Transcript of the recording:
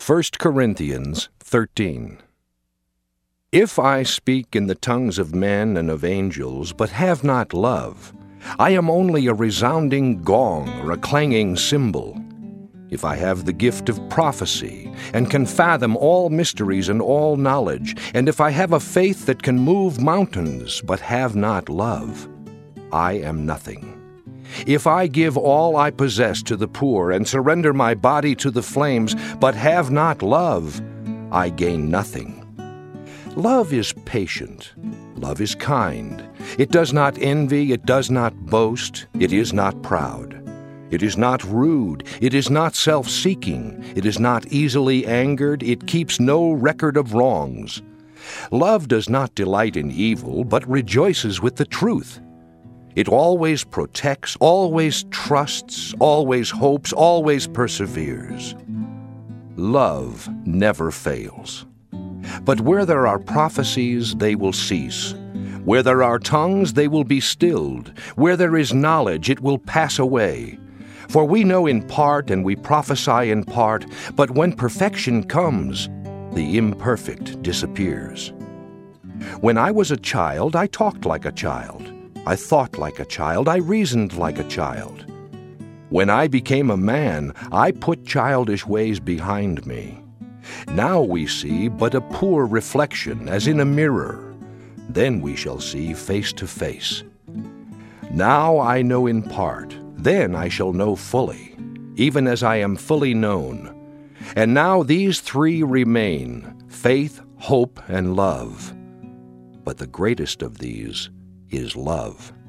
1 Corinthians 13. If I speak in the tongues of men and of angels, but have not love, I am only a resounding gong or a clanging cymbal. If I have the gift of prophecy, and can fathom all mysteries and all knowledge, and if I have a faith that can move mountains, but have not love, I am nothing. If I give all I possess to the poor, and surrender my body to the flames, but have not love, I gain nothing. Love is patient. Love is kind. It does not envy. It does not boast. It is not proud. It is not rude. It is not self-seeking. It is not easily angered. It keeps no record of wrongs. Love does not delight in evil, but rejoices with the truth. It always protects, always trusts, always hopes, always perseveres. Love never fails. But where there are prophecies, they will cease. Where there are tongues, they will be stilled. Where there is knowledge, it will pass away. For we know in part and we prophesy in part, but when perfection comes, the imperfect disappears. When I was a child, I talked like a child. I thought like a child. I reasoned like a child. When I became a man, I put childish ways behind me. Now we see but a poor reflection, as in a mirror. Then we shall see face to face. Now I know in part. Then I shall know fully, even as I am fully known. And now these three remain: faith, hope, and love. But the greatest of these is love.